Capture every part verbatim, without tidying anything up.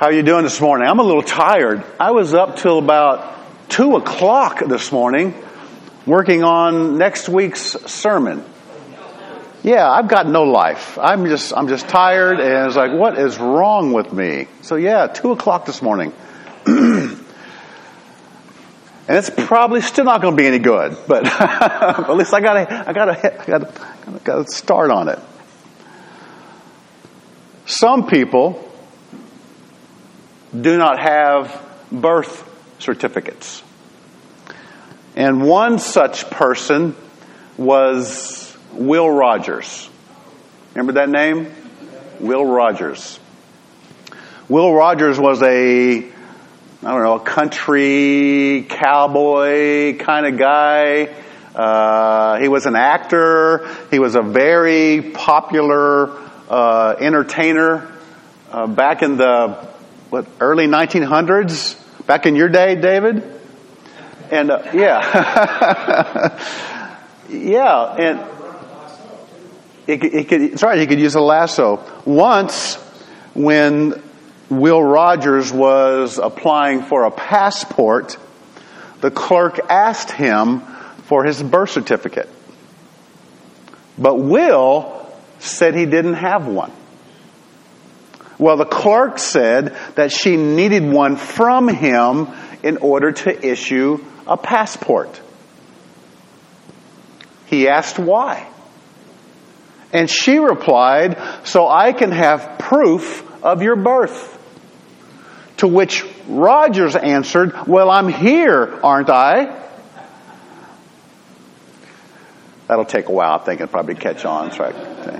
How are you doing this morning? I'm a little tired. I was up till about two o'clock this morning working on next week's sermon. Yeah, I've got no life. I'm just I'm just tired, and it's like, what is wrong with me? So yeah, two o'clock this morning. And it's probably still not going to be any good, but at least I got to I got to I got to got to start on it. Some people do not have birth certificates. And one such person was Will Rogers. Remember that name? Will Rogers. Will Rogers was a, I don't know, a country cowboy kind of guy. Uh, he was an actor. He was a very popular uh, entertainer uh, back in the what early nineteen hundreds. Back in your day, David. And uh, yeah, yeah, and it, it could. It's right. He could use a lasso. Once, when Will Rogers was applying for a passport, the clerk asked him for his birth certificate, but Will said he didn't have one. Well, the clerk said that she needed one from him in order to issue a passport. He asked why. And she replied, so I can have proof of your birth. To which Rogers answered, well, I'm here, aren't I? That'll take a while. I think it'll probably catch on. That's right. Okay.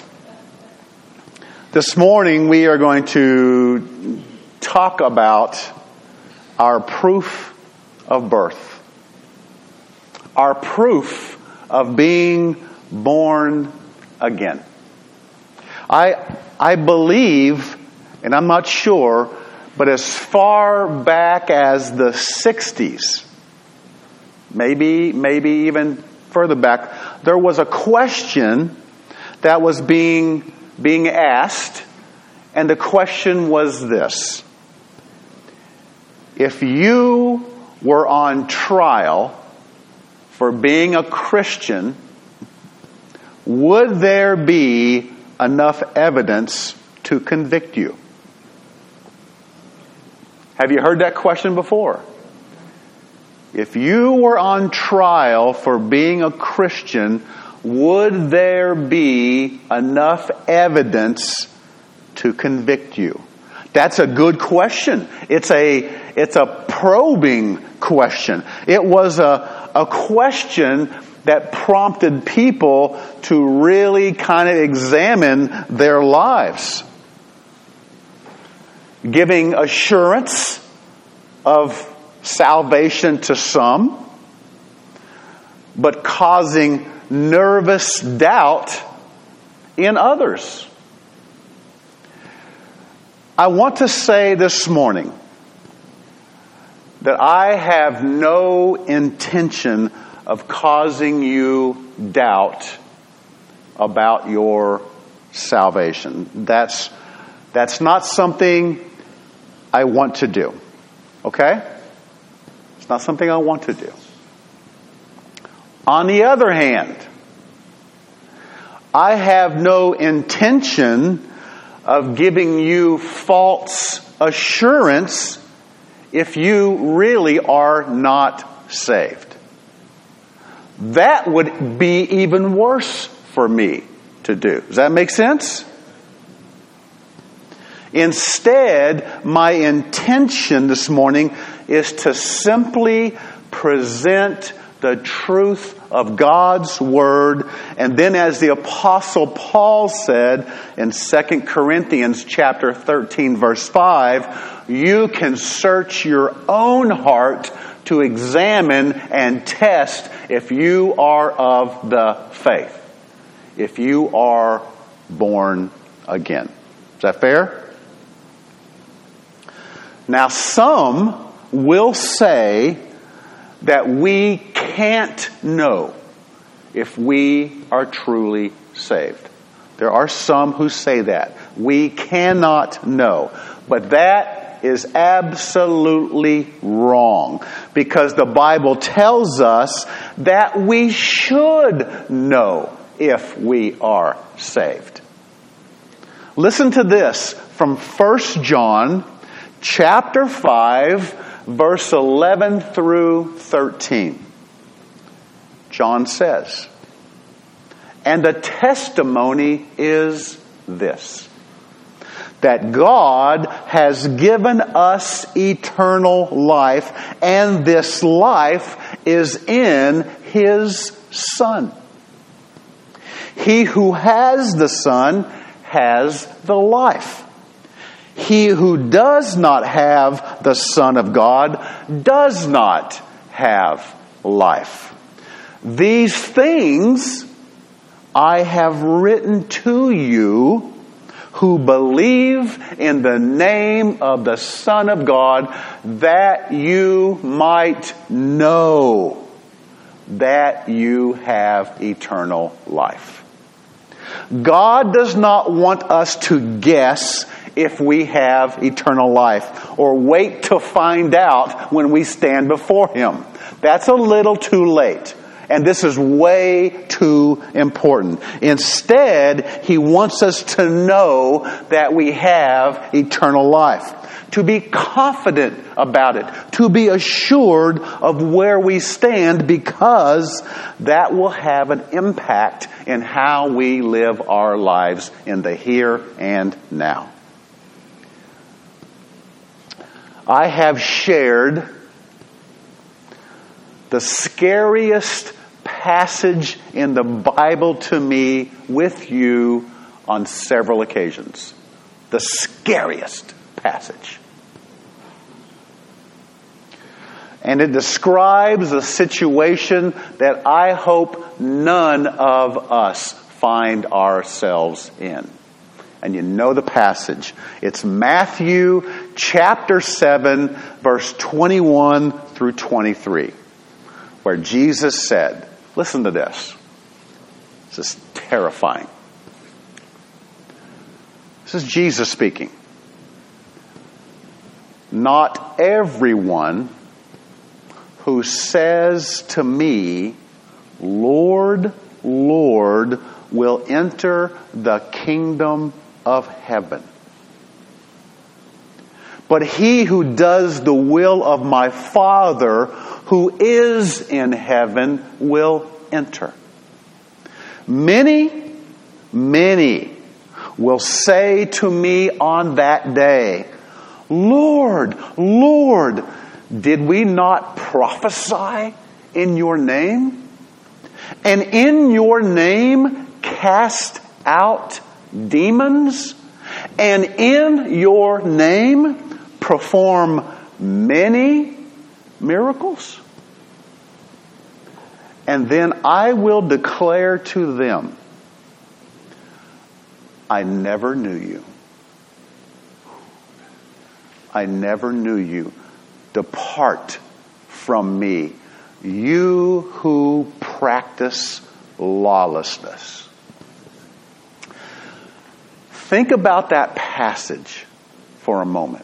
This morning we are going to talk about our proof of birth. Our proof of being born again. I I believe, and I'm not sure, but as far back as the sixties, maybe maybe even further back, there was a question that was being being asked, and the question was this: if you were on trial for being a Christian, would there be enough evidence to convict you? Have you heard that question before? If you were on trial for being a Christian, would there be enough evidence to convict you? That's a good question. It's a it's a probing question. It was a a question that prompted people to really kind of examine their lives, giving assurance of salvation to some, but causing nervous doubt in others. I want to say this morning that I have no intention of causing you doubt about your salvation. That's that's not something I want to do. Okay? It's not something I want to do. On the other hand, I have no intention of giving you false assurance if you really are not saved. That would be even worse for me to do. Does that make sense? Instead, my intention this morning is to simply present the truth of God's Word. And then, as the Apostle Paul said in Second Corinthians chapter thirteen, verse five, you can search your own heart to examine and test if you are of the faith, if you are born again. Is that fair? Now, some will say that we can't know if we are truly saved. There are some who say that. We cannot know. But that is absolutely wrong, because the Bible tells us that we should know if we are saved. Listen to this from First John chapter five, verse eleven through thirteen. John says, "And the testimony is this, that God has given us eternal life, and this life is in His Son. He who has the Son has the life. He who does not have the Son of God does not have life. These things I have written to you who believe in the name of the Son of God, that you might know that you have eternal life." God does not want us to guess if we have eternal life, or wait to find out when we stand before Him. That's a little too late. And this is way too important. Instead, He wants us to know that we have eternal life, to be confident about it, to be assured of where we stand, because that will have an impact in how we live our lives in the here and now. I have shared the scariest passage in the Bible to me with you on several occasions. The scariest passage. And it describes a situation that I hope none of us find ourselves in. And you know the passage. It's Matthew chapter seven, verse twenty-one through twenty-three, where Jesus said, listen to this. This is terrifying. This is Jesus speaking. "Not everyone who says to me, 'Lord, Lord,' will enter the kingdom of heaven, but he who does the will of my Father who is in heaven will enter. Many, many will say to me on that day, 'Lord, Lord, did we not prophesy in your name? And in your name cast out demons? And in your name perform many miracles?' And then I will declare to them, 'I never knew you. I never knew you. Depart from me, you who practice lawlessness.'" Think about that passage for a moment.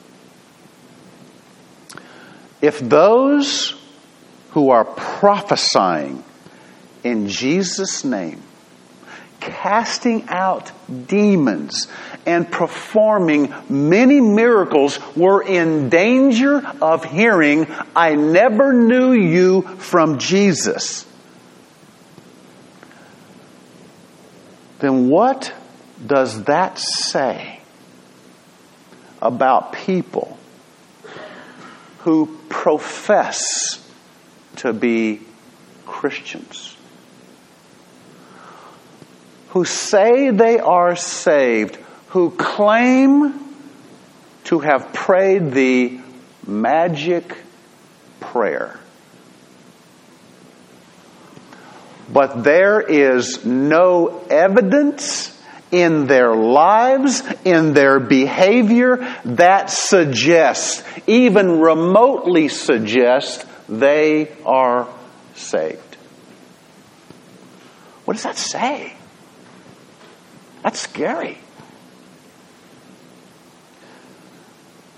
If those who are prophesying in Jesus' name, casting out demons and performing many miracles, were in danger of hearing, "I never knew you," from Jesus, then what does that say about people who profess to be Christians, who say they are saved, who claim to have prayed the magic prayer, but there is no evidence in their lives, in their behavior, that suggests, even remotely suggests, they are saved? What does that say? That's scary.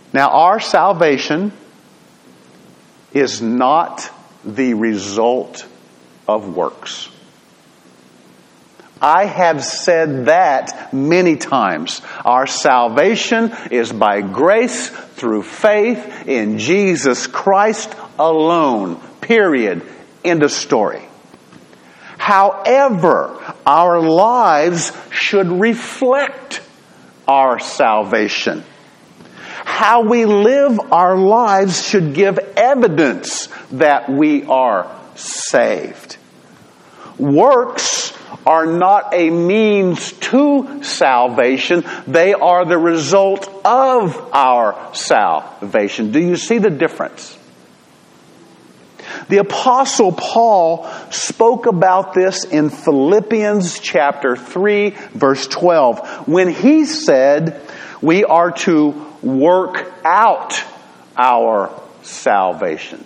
Now, our salvation is not the result of works. I have said that many times. Our salvation is by grace through faith in Jesus Christ alone. Period. End of story. However, our lives should reflect our salvation. How we live our lives should give evidence that we are saved. Works are not a means to salvation. They are the result of our salvation. Do you see the difference? The Apostle Paul spoke about this in Philippians chapter three, verse twelve, when he said we are to work out our salvation.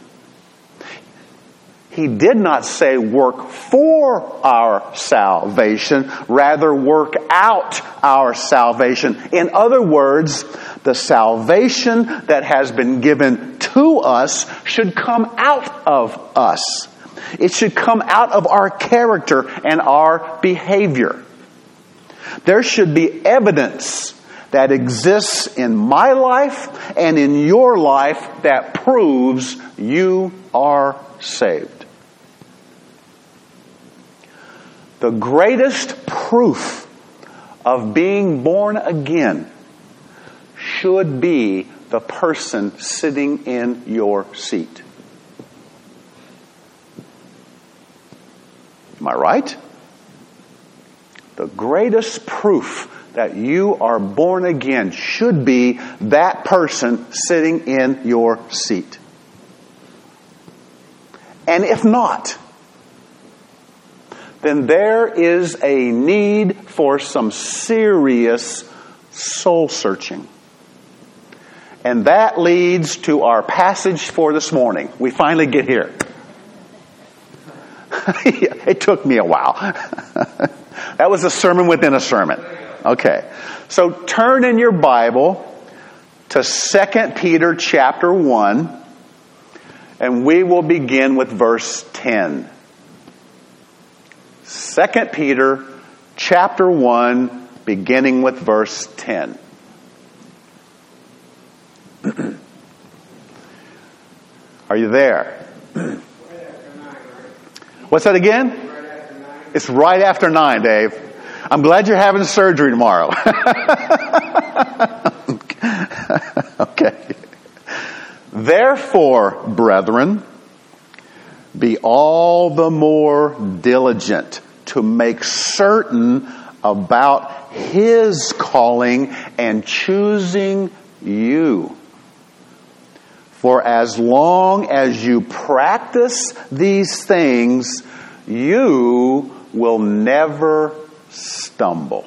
He did not say work for our salvation, rather work out our salvation. In other words, the salvation that has been given to us should come out of us. It should come out of our character and our behavior. There should be evidence that exists in my life and in your life that proves you are saved. The greatest proof of being born again should be the person sitting in your seat. Am I right? The greatest proof that you are born again should be that person sitting in your seat. And if not, then there is a need for some serious soul searching. And that leads to our passage for this morning. We finally get here. It took me a while. That was a sermon within a sermon. Okay. So turn in your Bible to Second Peter chapter one, and we will begin with verse ten. Second Peter chapter one, beginning with verse ten. Are you there? What's that again? It's right after nine, Dave. I'm glad you're having surgery tomorrow. Okay. Therefore, brethren, be all the more diligent to make certain about His calling and choosing you. For as long as you practice these things, you will never stumble.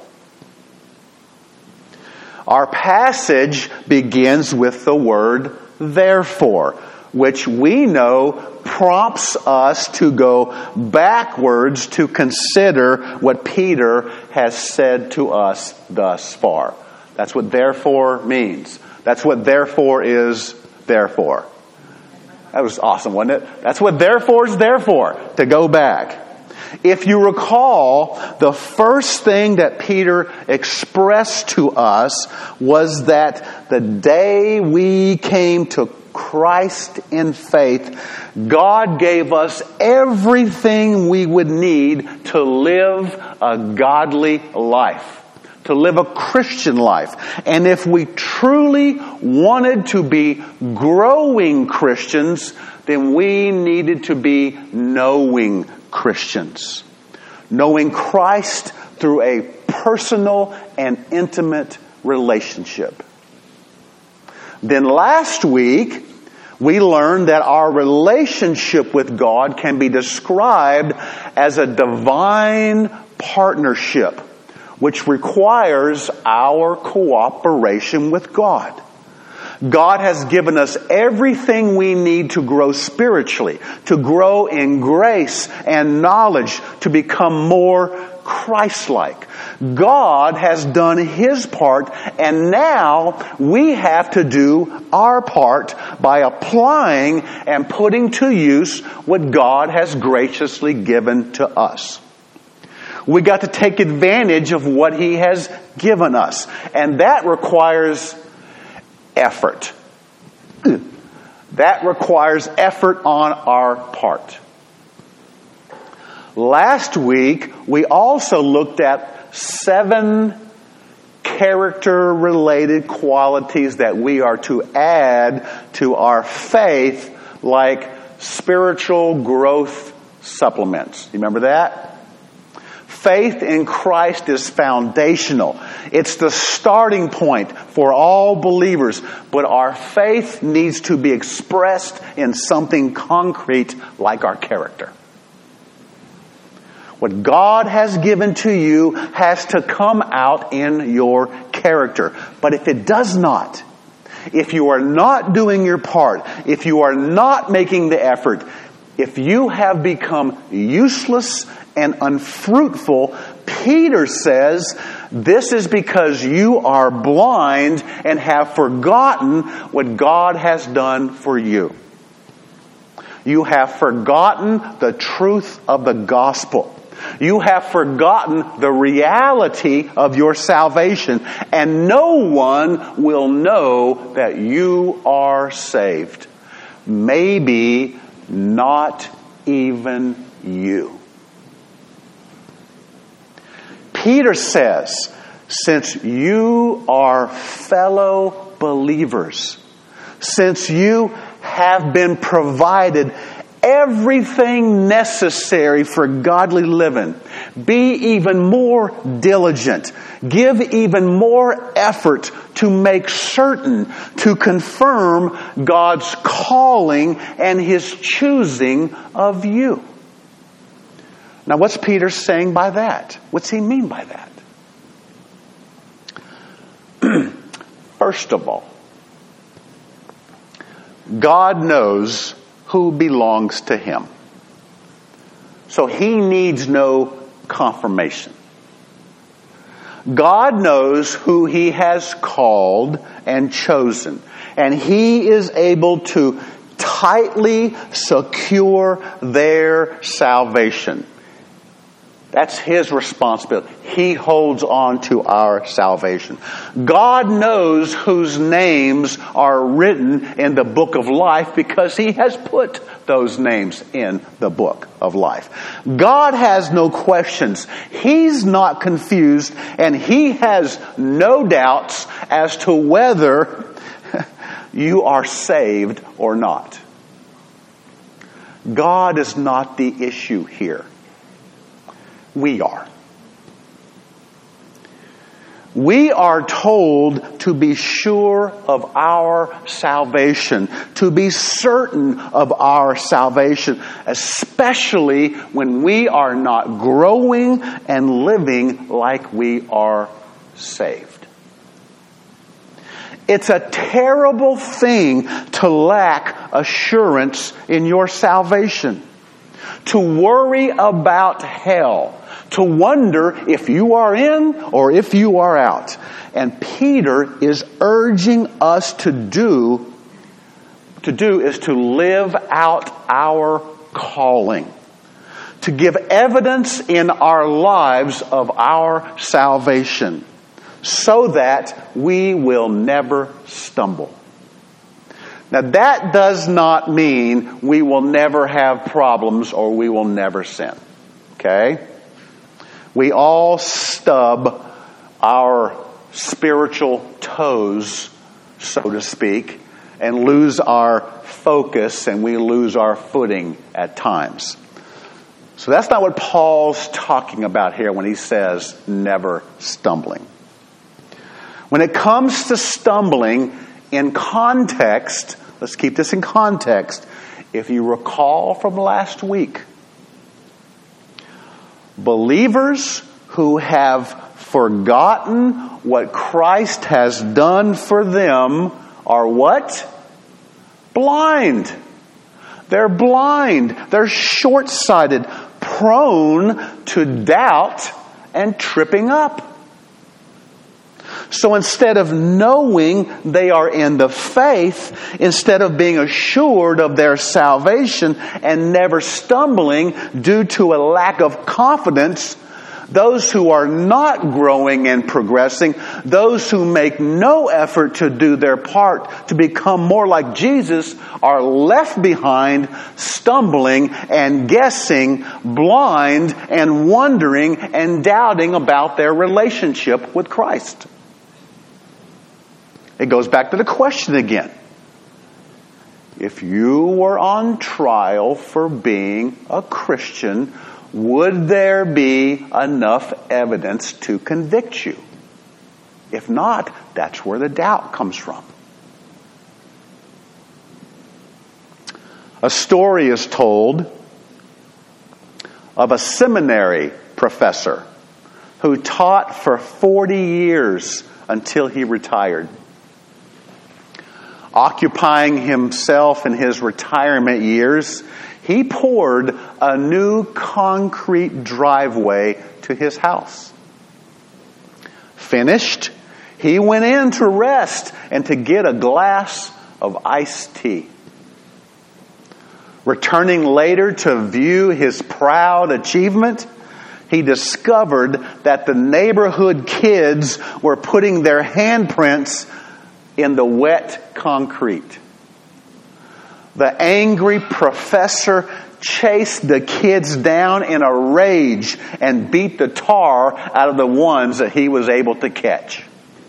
Our passage begins with the word therefore, which we know prompts us to go backwards to consider what Peter has said to us thus far. That's what therefore means. That's what therefore is therefore. That was awesome, wasn't it? That's what therefore is there for, to go back. If you recall, the first thing that Peter expressed to us was that the day we came to Christ in faith, God gave us everything we would need to live a godly life, to live a Christian life. And if we truly wanted to be growing Christians, then we needed to be knowing Christians. Knowing Christ through a personal and intimate relationship. Then last week, we learned that our relationship with God can be described as a divine partnership, which requires our cooperation with God. God has given us everything we need to grow spiritually, to grow in grace and knowledge, to become more Christ-like. God has done His part, and now we have to do our part by applying and putting to use what God has graciously given to us. We got to take advantage of what He has given us, and that requires effort. That requires effort on our part. Last week, we also looked at seven character-related qualities that we are to add to our faith, like spiritual growth supplements. You remember that? Faith in Christ is foundational. It's the starting point for all believers. But our faith needs to be expressed in something concrete like our character. What God has given to you has to come out in your character. But if it does not, if you are not doing your part, if you are not making the effort, if you have become useless and unfruitful, Peter says, this is because you are blind and have forgotten what God has done for you. You have forgotten the truth of the gospel. You have forgotten the reality of your salvation, and no one will know that you are saved. Maybe not even you. Peter says, since you are fellow believers, since you have been provided everything necessary for godly living, be even more diligent. Give even more effort to make certain, to confirm God's calling and His choosing of you. Now, what's Peter saying by that? What's he mean by that? First of all, God knows who belongs to Him. So He needs no confirmation. God knows who He has called and chosen, and He is able to tightly secure their salvation. That's His responsibility. He holds on to our salvation. God knows whose names are written in the book of life because He has put those names in the book of life. God has no questions. He's not confused, and He has no doubts as to whether you are saved or not. God is not the issue here. We are. We are told to be sure of our salvation, to be certain of our salvation, especially when we are not growing and living like we are saved. It's a terrible thing to lack assurance in your salvation, to worry about hell, to wonder if you are in or if you are out. And Peter is urging us to do, to do is to live out our calling, to give evidence in our lives of our salvation, so that we will never stumble. Now, that does not mean we will never have problems or we will never sin. Okay? We all stub our spiritual toes, so to speak, and lose our focus, and we lose our footing at times. So that's not what Paul's talking about here when he says never stumbling. When it comes to stumbling, in context, let's keep this in context. If you recall from last week, believers who have forgotten what Christ has done for them are what? Blind. They're blind. They're short-sighted, prone to doubt and tripping up. So instead of knowing they are in the faith, instead of being assured of their salvation and never stumbling due to a lack of confidence, those who are not growing and progressing, those who make no effort to do their part to become more like Jesus, are left behind, stumbling and guessing, blind and wondering and doubting about their relationship with Christ. It goes back to the question again. If you were on trial for being a Christian, would there be enough evidence to convict you? If not, that's where the doubt comes from. A story is told of a seminary professor who taught for forty years until he retired. Occupying himself in his retirement years, he poured a new concrete driveway to his house. Finished, he went in to rest and to get a glass of iced tea. Returning later to view his proud achievement, he discovered that the neighborhood kids were putting their handprints in the wet concrete. The angry professor chased the kids down in a rage and beat the tar out of the ones that he was able to catch.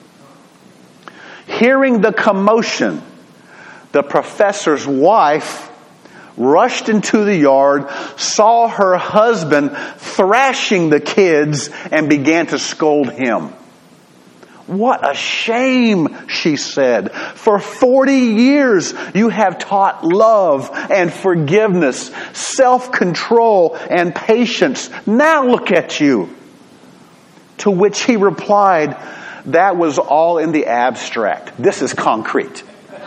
Hearing the commotion, the professor's wife rushed into the yard, saw her husband thrashing the kids, and began to scold him. "What a shame," she said. "For forty years you have taught love and forgiveness, self-control and patience. Now look at you." To which he replied, "That was all in the abstract. This is concrete."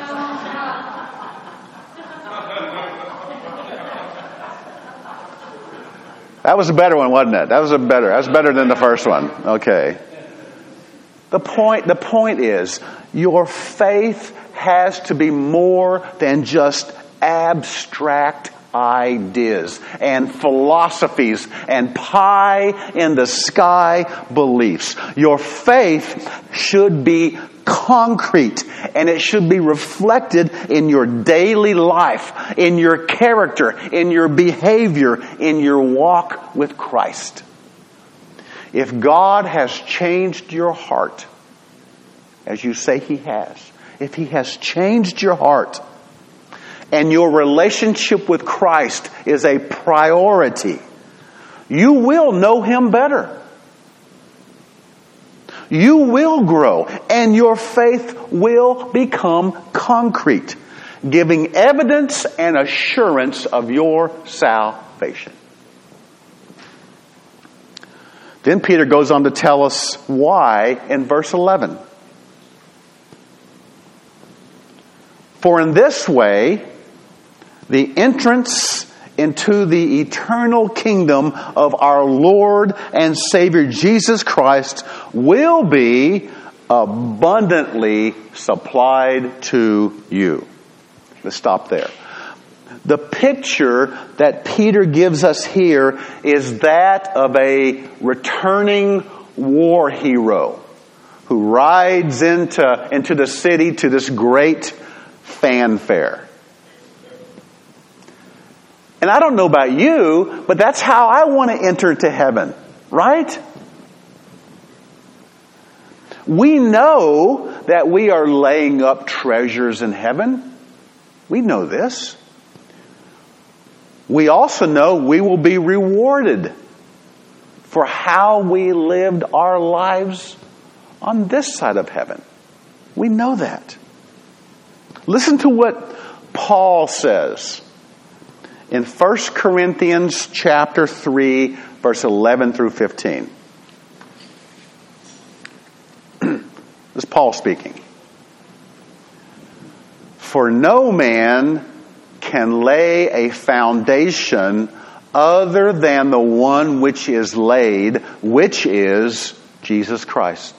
That was a better one, wasn't it? That was a better. That was better than the first one. Okay. The point, the point is, your faith has to be more than just abstract ideas and philosophies and pie in the sky beliefs. Your faith should be concrete, and it should be reflected in your daily life, in your character, in your behavior, in your walk with Christ. If God has changed your heart, as you say He has, if He has changed your heart, and your relationship with Christ is a priority, you will know Him better. You will grow, and your faith will become concrete, giving evidence and assurance of your salvation. Then Peter goes on to tell us why in verse eleven. For in this way, the entrance into the eternal kingdom of our Lord and Savior Jesus Christ will be abundantly supplied to you. Let's stop there. The picture that Peter gives us here is that of a returning war hero who rides into, into the city to this great fanfare. And I don't know about you, but that's how I want to enter to heaven, right? We know that we are laying up treasures in heaven. We know this. We also know we will be rewarded for how we lived our lives on this side of heaven. We know that. Listen to what Paul says in First Corinthians chapter three, verse eleven through fifteen. This is Paul speaking. For no man can lay a foundation other than the one which is laid, which is Jesus Christ.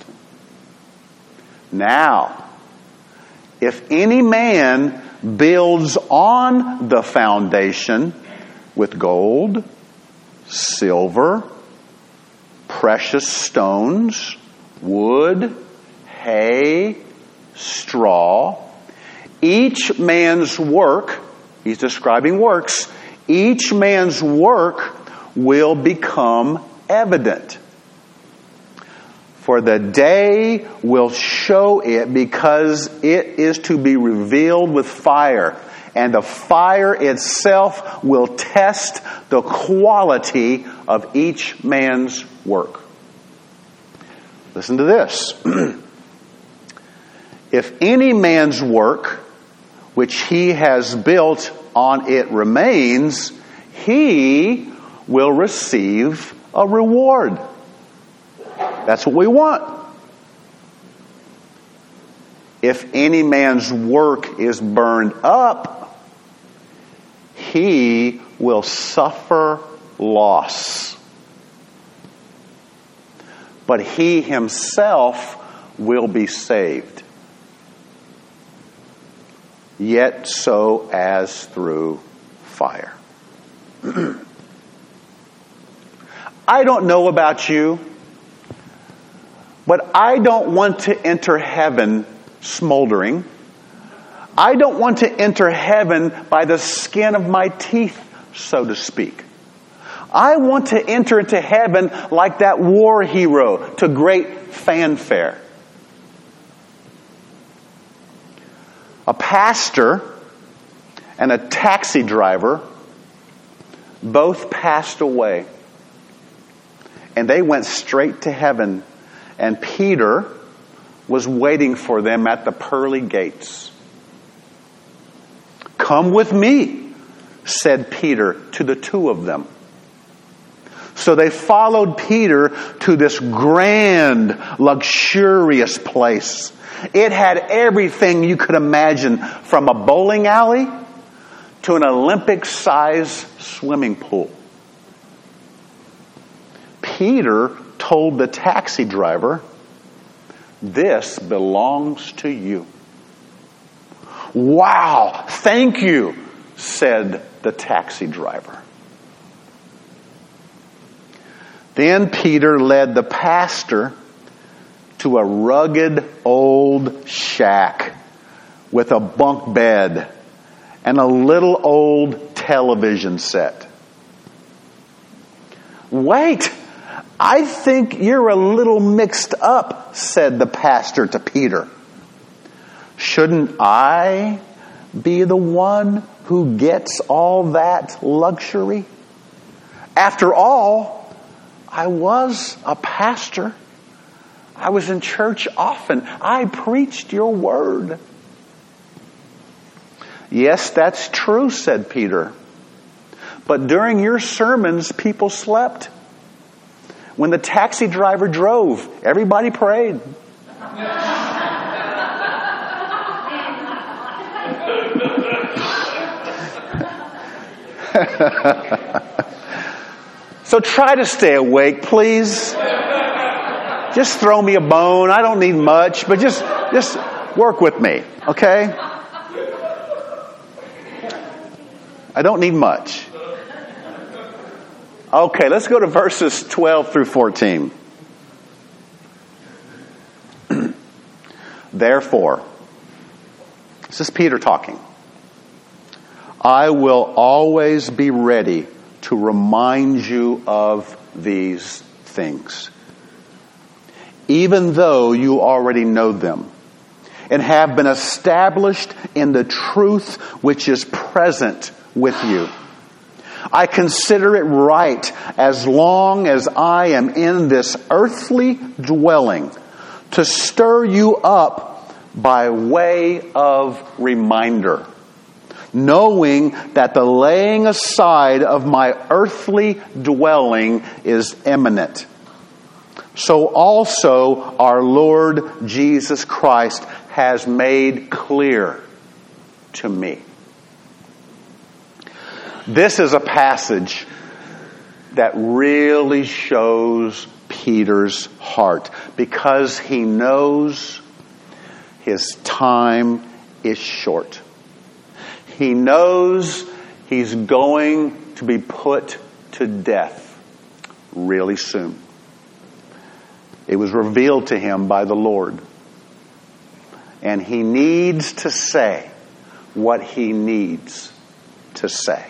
Now, if any man builds on the foundation with gold, silver, precious stones, wood, hay, straw, each man's work, he's describing works, each man's work will become evident. For the day will show it, because it is to be revealed with fire. And the fire itself will test the quality of each man's work. Listen to this. If any man's work which he has built on it remains, he will receive a reward. That's what we want. If any man's work is burned up, he will suffer loss. But he himself will be saved, yet so as through fire. I don't know about you, but I don't want to enter heaven smoldering. I don't want to enter heaven by the skin of my teeth, so to speak. I want to enter into heaven like that war hero, to great fanfare. A pastor and a taxi driver both passed away. And they went straight to heaven. And Peter was waiting for them at the pearly gates. "Come with me," said Peter to the two of them. So they followed Peter to this grand, luxurious place. It had everything you could imagine, from a bowling alley to an Olympic-sized swimming pool. Peter told the taxi driver, "This belongs to you." "Wow, thank you," said the taxi driver. Then Peter led the pastor to a rugged old shack with a bunk bed and a little old television set. "Wait, I think you're a little mixed up," said the pastor to Peter. "Shouldn't I be the one who gets all that luxury? After all, I was a pastor. I was in church often. I preached your word." "Yes, that's true," said Peter. "But during your sermons, people slept. When the taxi driver drove, everybody prayed." So try to stay awake, please. Just throw me a bone. I don't need much, but just, just work with me, okay? I don't need much. Okay, let's go to verses twelve through fourteen. "Therefore," this is Peter talking, "I will always be ready to remind you of these things, even though you already know them and have been established in the truth which is present with you. I consider it right, as long as I am in this earthly dwelling, to stir you up by way of reminder, knowing that the laying aside of my earthly dwelling is imminent. So also our Lord Jesus Christ has made clear to me. This is a passage that really shows Peter's heart, because he knows his time is short. He knows he's going to be put to death really soon. It was revealed to him by the Lord. And he needs to say what he needs to say.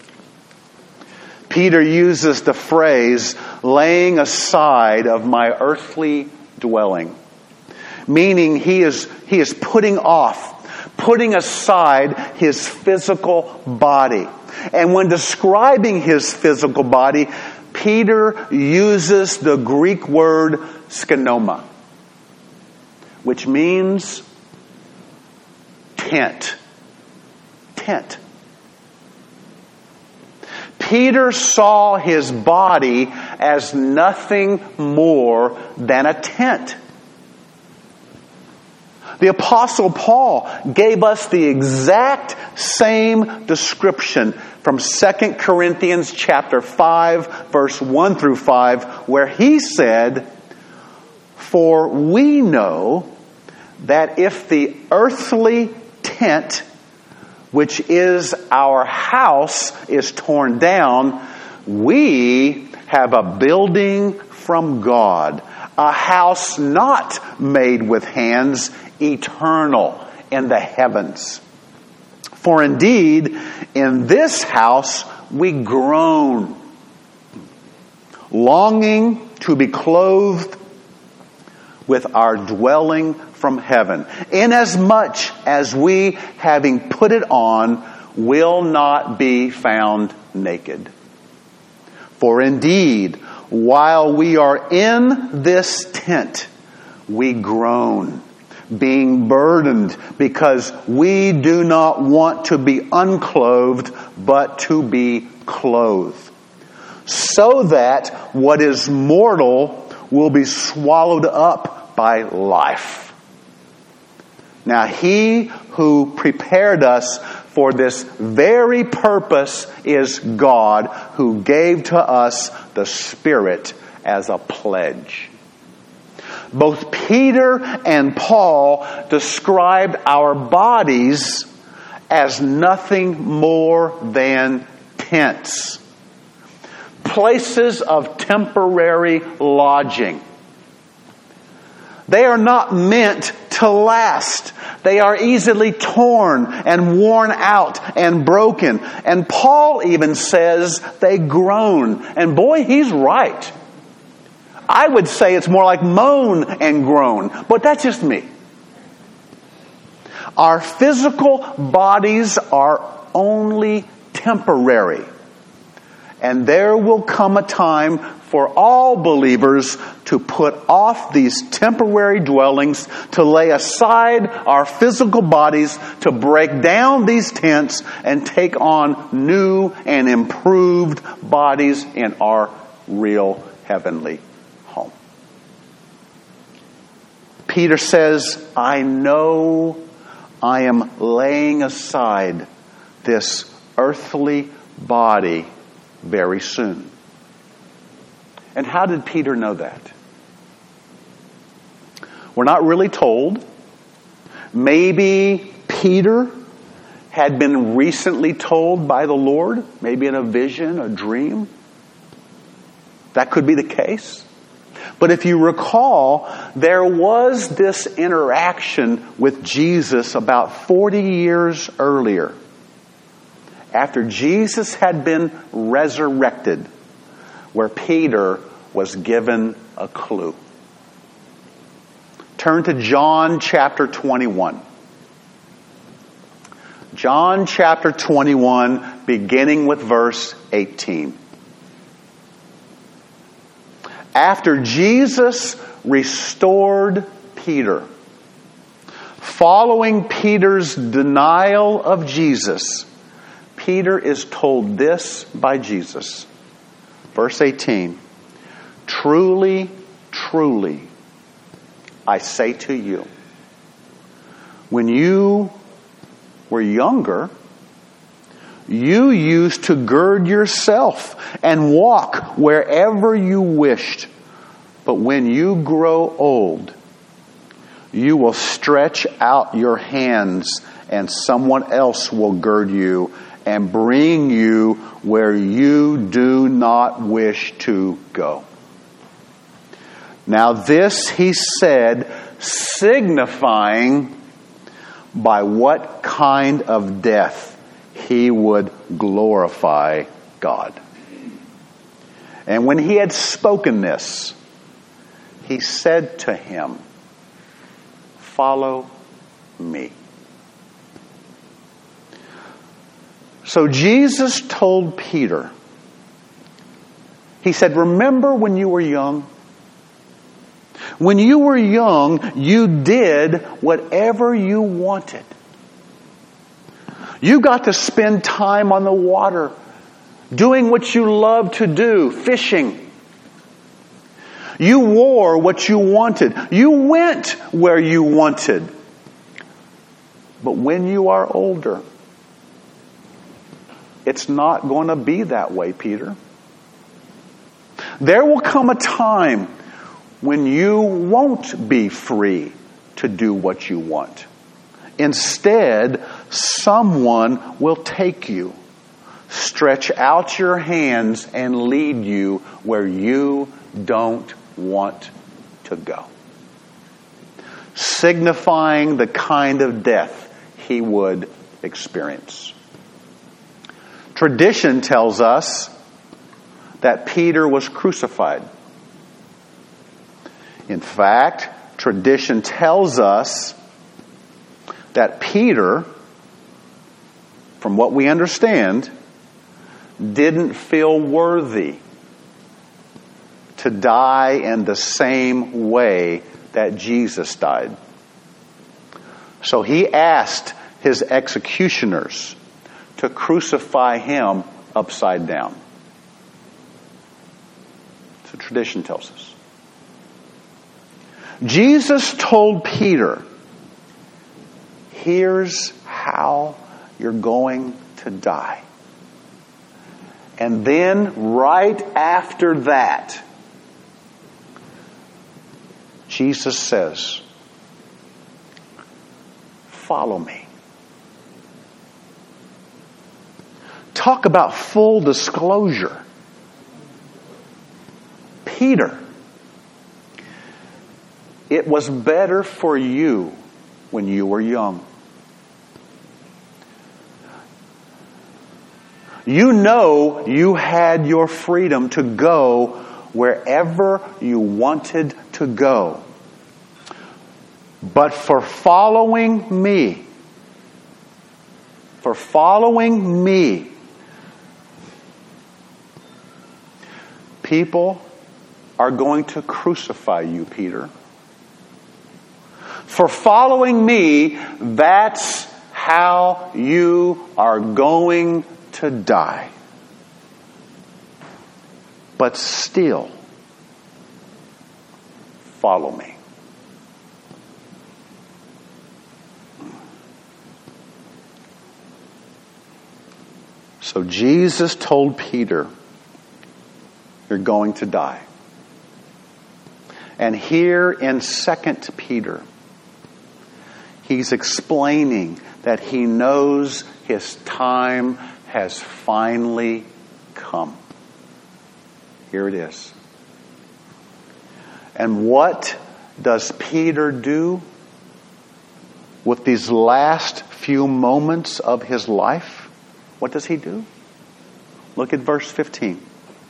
Peter uses the phrase, laying aside of my earthly dwelling. Meaning he is, he is putting off, putting aside his physical body. And when describing his physical body, Peter uses the Greek word skenoma, which means tent. Tent. Peter saw his body as nothing more than a tent. The Apostle Paul gave us the exact same description from Second Corinthians chapter five, verse one through five, where he said, "For we know that if the earthly tent, which is our house, is torn down, we have a building from God, a house not made with hands, eternal in the heavens. For indeed, in this house we groan, longing to be clothed with our dwelling from heaven, inasmuch as we, having put it on, will not be found naked. For indeed, while we are in this tent, we groan, being burdened, because we do not want to be unclothed, but to be clothed, so that what is mortal will be swallowed up by life. Now he who prepared us for this very purpose is God, who gave to us the Spirit as a pledge." Both Peter and Paul described our bodies as nothing more than tents, places of temporary lodging. They are not meant to last. They are easily torn and worn out and broken. And Paul even says they groan. And boy, he's right. I would say it's more like moan and groan, but that's just me. Our physical bodies are only temporary. And there will come a time for all believers to put off these temporary dwellings, to lay aside our physical bodies, to break down these tents and take on new and improved bodies in our real heavenly home. Peter says, I know I am laying aside this earthly body very soon. And how did Peter know that? We're not really told. Maybe Peter had been recently told by the Lord, maybe in a vision, a dream. That could be the case. But if you recall, there was this interaction with Jesus about forty years earlier, after Jesus had been resurrected, where Peter was given a clue. Turn to John chapter twenty-one. John chapter twenty-one, beginning with verse eighteen. After Jesus restored Peter, following Peter's denial of Jesus, Peter is told this by Jesus. Verse eighteen, truly, truly, I say to you, when you were younger, you used to gird yourself and walk wherever you wished. But when you grow old, you will stretch out your hands and someone else will gird you and bring you where you do not wish to go. Now this he said, signifying by what kind of death he would glorify God. And when he had spoken this, he said to him, follow me. So Jesus told Peter, he said, remember when you were young? When you were young, you did whatever you wanted. You got to spend time on the water, doing what you love to do, fishing. You wore what you wanted. You went where you wanted. But when you are older, it's not going to be that way, Peter. There will come a time when you won't be free to do what you want. Instead, someone will take you, stretch out your hands, and lead you where you don't want to go. Signifying the kind of death he would experience. Tradition tells us that Peter was crucified. In fact, tradition tells us that Peter, from what we understand, didn't feel worthy to die in the same way that Jesus died. So he asked his executioners to crucify him upside down. So tradition tells us. Jesus told Peter, here's how you're going to die. And then right after that, Jesus says, follow me. Talk about full disclosure. Peter, it was better for you when you were young. You know you had your freedom to go wherever you wanted to go. But for following me, for following me, people are going to crucify you, Peter. For following me, that's how you are going to die. But still, follow me. So Jesus told Peter, you're going to die. And here in Second Peter, he's explaining that he knows his time has finally come. Here it is. And what does Peter do with these last few moments of his life? What does he do? Look at verse fifteen.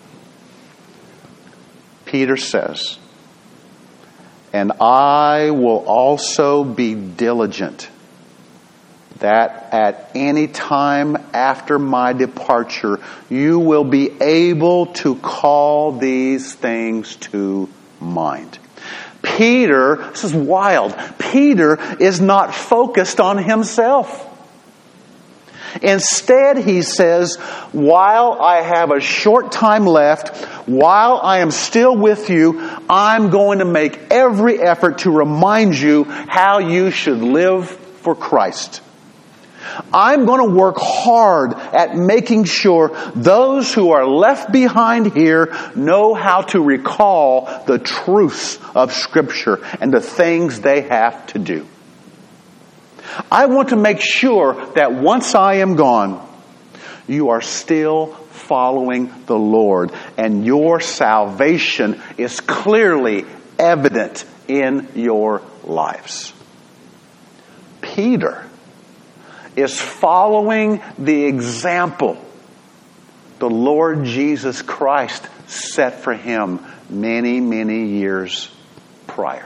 Peter says, and I will also be diligent that at any time after my departure, you will be able to call these things to mind. Peter, this is wild. Peter is not focused on himself. Instead, he says, while I have a short time left, while I am still with you, I'm going to make every effort to remind you how you should live for Christ. I'm going to work hard at making sure those who are left behind here know how to recall the truths of Scripture and the things they have to do. I want to make sure that once I am gone, you are still following the Lord, and your salvation is clearly evident in your lives. Peter is following the example the Lord Jesus Christ set for him many, many years prior.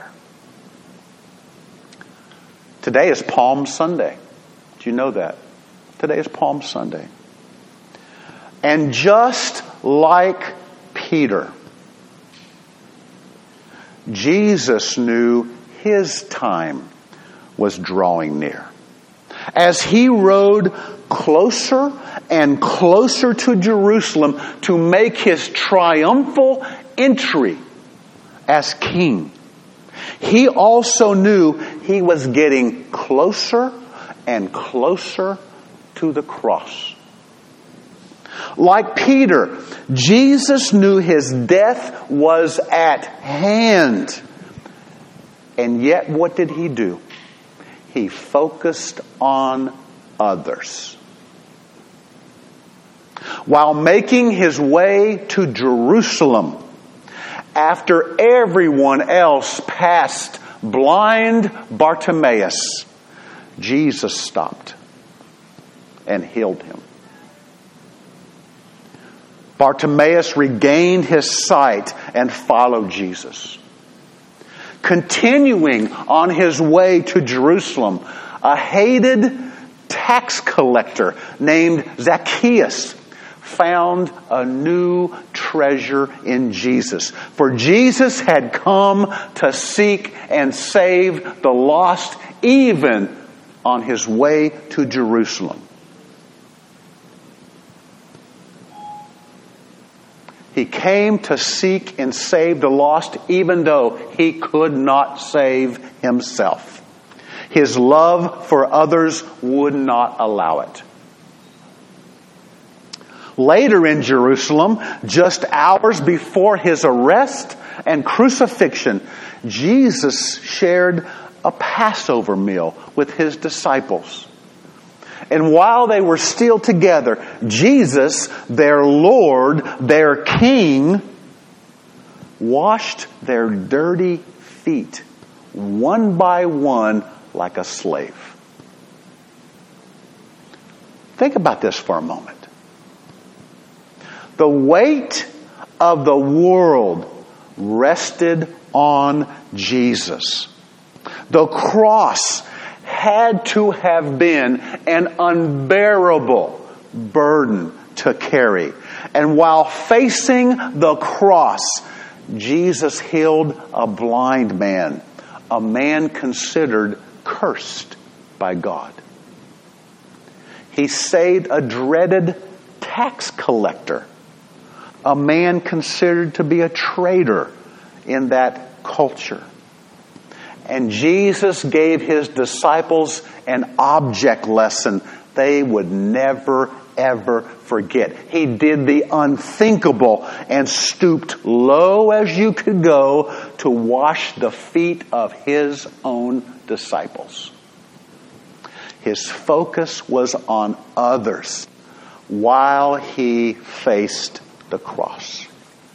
Today is Palm Sunday. Do you know that? Today is Palm Sunday. And just like Peter, Jesus knew his time was drawing near. As he rode closer and closer to Jerusalem to make his triumphal entry as king, he also knew he was getting closer and closer to the cross. Like Peter, Jesus knew his death was at hand. And yet, what did he do? He focused on others. While making his way to Jerusalem, after everyone else passed blind Bartimaeus, Jesus stopped and healed him. Bartimaeus regained his sight and followed Jesus. Continuing on his way to Jerusalem, a hated tax collector named Zacchaeus found a new treasure in Jesus. For Jesus had come to seek and save the lost even on his way to Jerusalem. He came to seek and save the lost even though he could not save himself. His love for others would not allow it. Later in Jerusalem, just hours before his arrest and crucifixion, Jesus shared a Passover meal with his disciples. And while they were still together, Jesus, their Lord, their King, washed their dirty feet one by one like a slave. Think about this for a moment. The weight of the world rested on Jesus. The cross had to have been an unbearable burden to carry. And while facing the cross, Jesus healed a blind man, a man considered cursed by God. He saved a dreaded tax collector, a man considered to be a traitor in that culture. And Jesus gave his disciples an object lesson they would never, ever forget. He did the unthinkable and stooped low as you could go to wash the feet of his own disciples. His focus was on others while he faced the cross.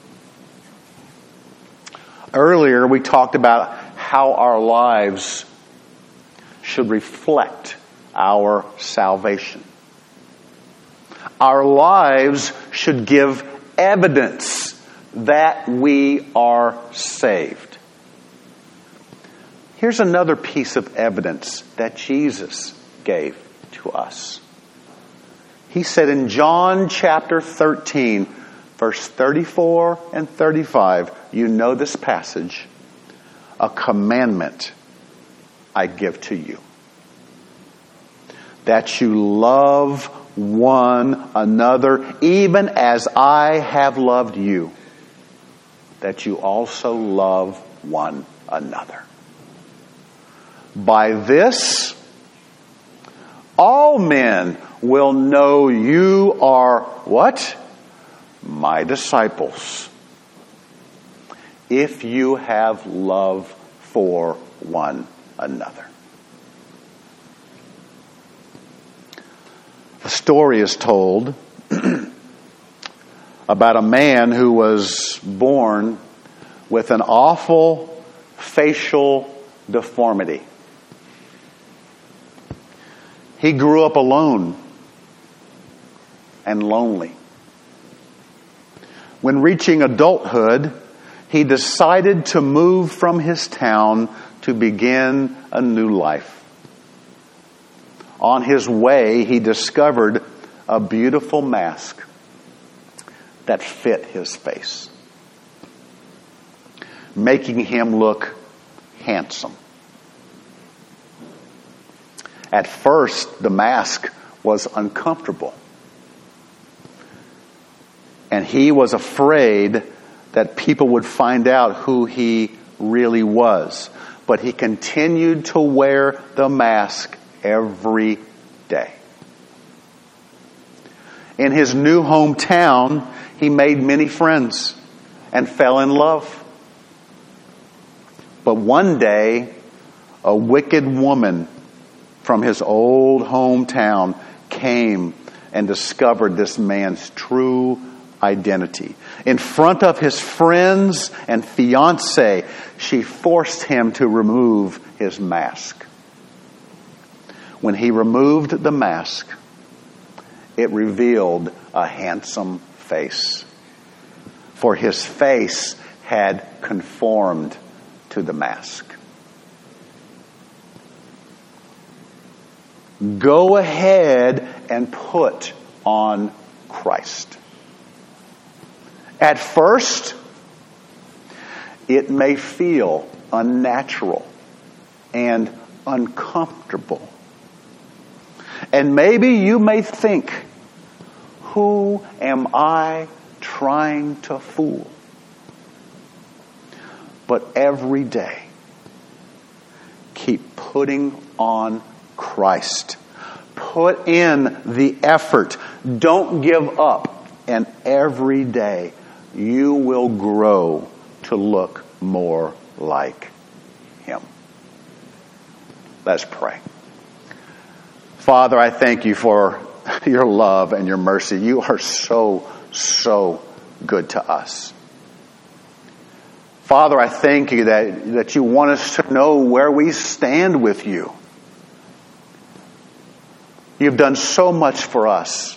Earlier, we talked about how our lives should reflect our salvation. Our lives should give evidence that we are saved. Here's another piece of evidence that Jesus gave to us. He said in John chapter thirteen, verse thirty-four and thirty-five, you know this passage, a commandment I give to you, that you love one another, even as I have loved you, that you also love one another. By this, all men will know you are what? My disciples. If you have love for one another. A story is told about a man who was born with an awful facial deformity. He grew up alone and lonely. When reaching adulthood, he decided to move from his town to begin a new life. On his way, he discovered a beautiful mask that fit his face, making him look handsome. At first, the mask was uncomfortable, and he was afraid that people would find out who he really was. But he continued to wear the mask every day. In his new hometown, he made many friends and fell in love. But one day, a wicked woman from his old hometown came and discovered this man's true identity. In front of his friends and fiancé, she forced him to remove his mask. When he removed the mask, it revealed a handsome face. For his face had conformed to the mask. Go ahead and put on Christ. At first, it may feel unnatural and uncomfortable. And maybe you may think, who am I trying to fool? But every day, keep putting on Christ. Put in the effort. Don't give up. And every day, you will grow to look more like Him. Let's pray. Father, I thank you for your love and your mercy. You are so, so good to us. Father, I thank you that, that you want us to know where we stand with you. You've done so much for us.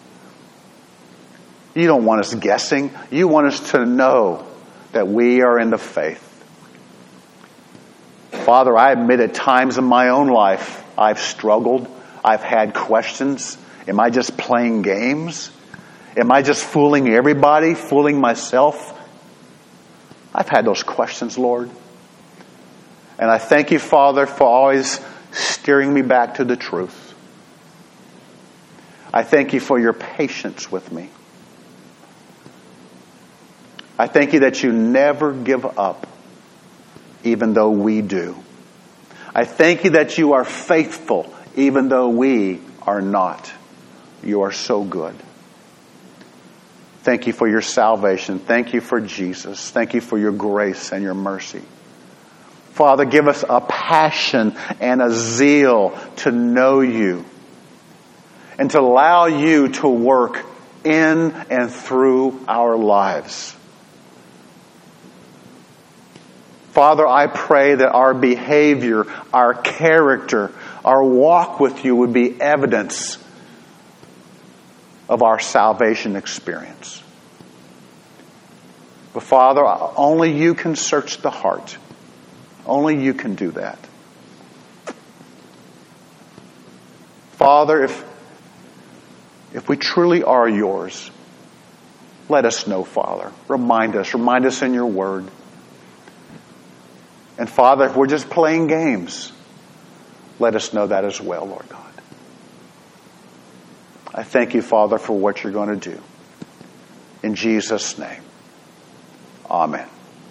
You don't want us guessing. You want us to know that we are in the faith. Father, I admit at times in my own life, I've struggled. I've had questions. Am I just playing games? Am I just fooling everybody, fooling myself? I've had those questions, Lord. And I thank you, Father, for always steering me back to the truth. I thank you for your patience with me. I thank you that you never give up, even though we do. I thank you that you are faithful, even though we are not. You are so good. Thank you for your salvation. Thank you for Jesus. Thank you for your grace and your mercy. Father, give us a passion and a zeal to know you and to allow you to work in and through our lives. Father, I pray that our behavior, our character, our walk with you would be evidence of our salvation experience. But Father, only you can search the heart. Only you can do that. Father, if, if we truly are yours, let us know, Father. Remind us. Remind us in your word. And Father, if we're just playing games, let us know that as well, Lord God. I thank you, Father, for what you're going to do. In Jesus' name, amen.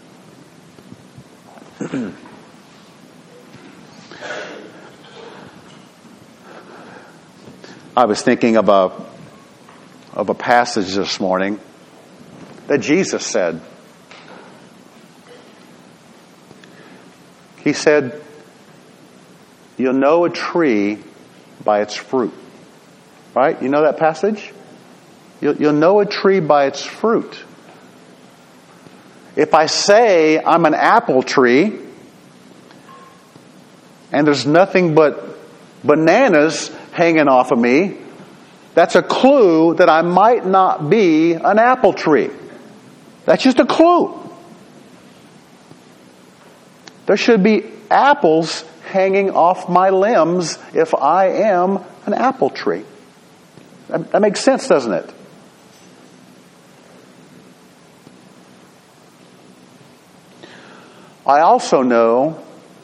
I, I was thinking of a, of a passage this morning that Jesus said. He said, "You'll know a tree by its fruit." Right? You know that passage? You'll, you'll know a tree by its fruit. If I say I'm an apple tree, and there's nothing but bananas hanging off of me, that's a clue that I might not be an apple tree. That's just a clue. There should be apples hanging off my limbs if I am an apple tree. That, that makes sense, doesn't it? I also know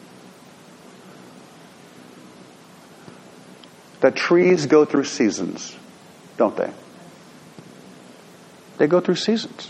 that trees go through seasons, don't they? They go through seasons.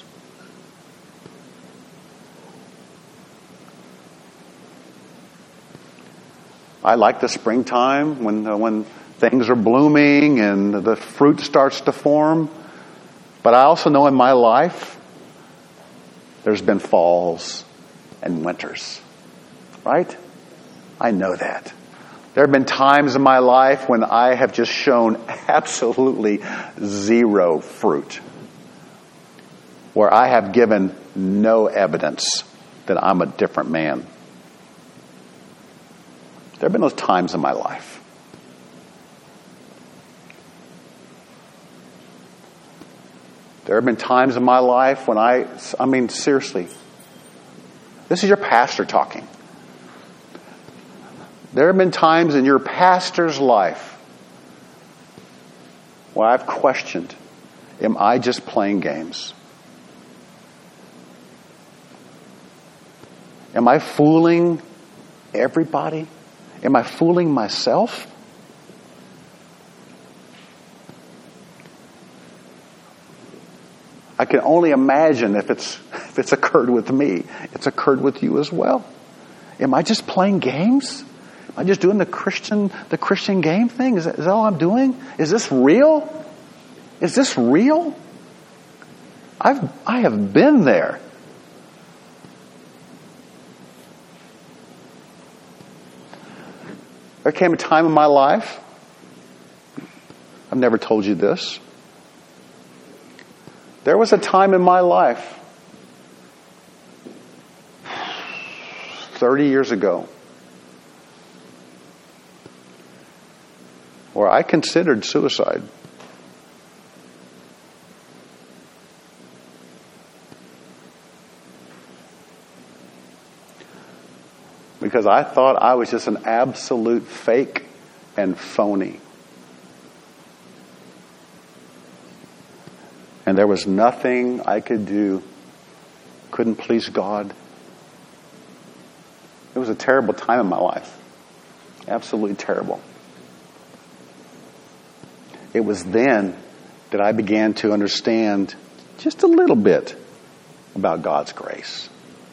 I like the springtime when uh, when things are blooming and the fruit starts to form. But I also know in my life there's been falls and winters. Right? I know that. There have been times in my life when I have just shown absolutely zero fruit. Where I have given no evidence that I'm a different man. There have been those times in my life. There have been times in my life when I, I mean, seriously, this is your pastor talking. There have been times in your pastor's life where I've questioned, am I just playing games? Am I fooling everybody? Am I fooling myself? I can only imagine if it's if it's occurred with me, it's occurred with you as well. Am I just playing games? Am I just doing the Christian the Christian game thing? Is that, is that all I'm doing? Is this real? Is this real? I've I have been there. There came a time in my life, I've never told you this. There was a time in my life, thirty years ago, where I considered suicide. Because I thought I was just an absolute fake and phony. And there was nothing I could do. Couldn't please God. It was a terrible time in my life. Absolutely terrible. It was then that I began to understand just a little bit about God's grace.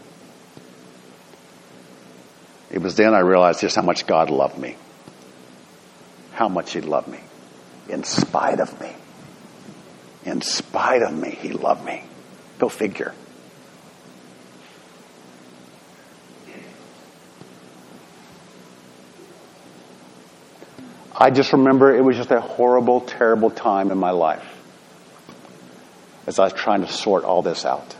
It was then I realized just how much God loved me. How much He loved me. In spite of me. In spite of me, He loved me. Go figure. I just remember it was just a horrible, terrible time in my life as I was trying to sort all this out.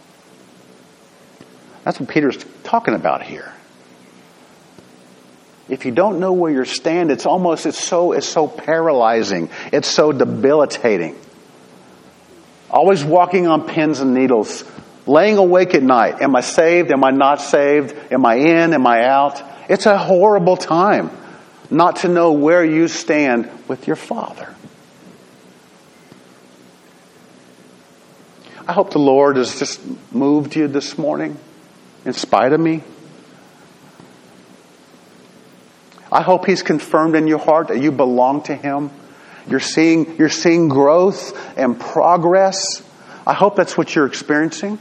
That's what Peter's talking about here. If you don't know where you stand, it's almost, it's so, it's so paralyzing. It's so debilitating. Always walking on pins and needles. Laying awake at night. Am I saved? Am I not saved? Am I in? Am I out? It's a horrible time not to know where you stand with your Father. I hope the Lord has just moved you this morning in spite of me. I hope He's confirmed in your heart that you belong to Him. You're seeing, you're seeing growth and progress. I hope that's what you're experiencing.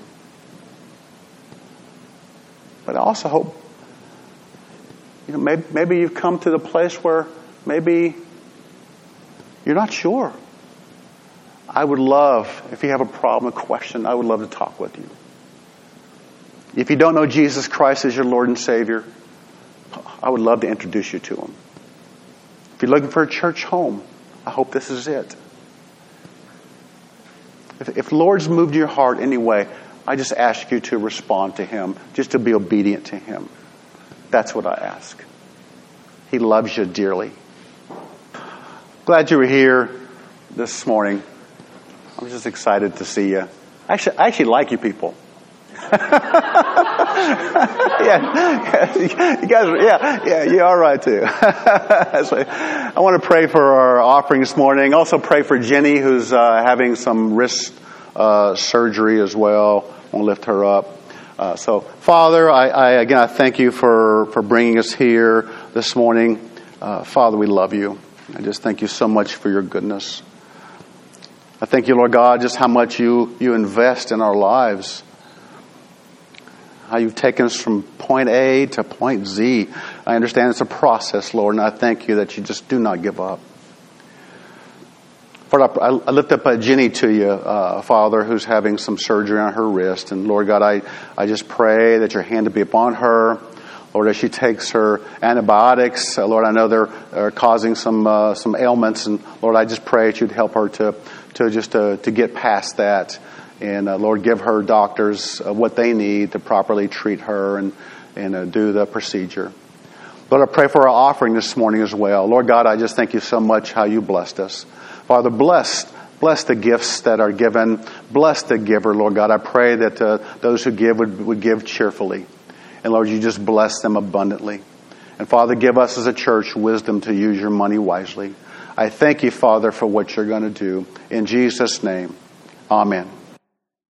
But I also hope, you know, maybe, maybe you've come to the place where maybe You're not sure. I would love, if you have a problem, a question, I would love to talk with you. If you don't know Jesus Christ as your Lord and Savior, I would love to introduce you to Him. If you're looking for a church home, I hope this is it. If, if the Lord's moved your heart anyway, I just ask you to respond to Him, just to be obedient to Him. That's what I ask. He loves you dearly. Glad you were here this morning. I'm just excited to see you. Actually, I actually like you people. yeah, you guys are, yeah, yeah, you are right too. I want to pray for our offering this morning. Also pray for Jenny, who's uh, having some wrist uh, surgery as well. I want to lift her up. Uh, so, Father, I, I again I thank you for for bringing us here this morning. Uh, Father, we love you. I just thank you so much for your goodness. I thank you, Lord God, just how much you, you invest in our lives. How you've taken us from point A to point Z. I understand it's a process, Lord, and I thank you that you just do not give up. Lord, I, I lift up uh, Jenny to you, uh, Father, who's having some surgery on her wrist. And Lord God, I, I just pray that your hand to be upon her. Lord, as she takes her antibiotics, uh, Lord, I know they're, they're causing some uh, some ailments. And Lord, I just pray that you'd help her to to just uh, to get past that. And uh, Lord, give her doctors uh, what they need to properly treat her and, and uh, do the procedure. Lord, I pray for our offering this morning as well. Lord God, I just thank you so much how you blessed us. Father, bless, bless the gifts that are given. Bless the giver, Lord God. I pray that uh, those who give would, would give cheerfully. And Lord, you just bless them abundantly. And Father, give us as a church wisdom to use your money wisely. I thank you, Father, for what you're going to do. In Jesus' name, amen.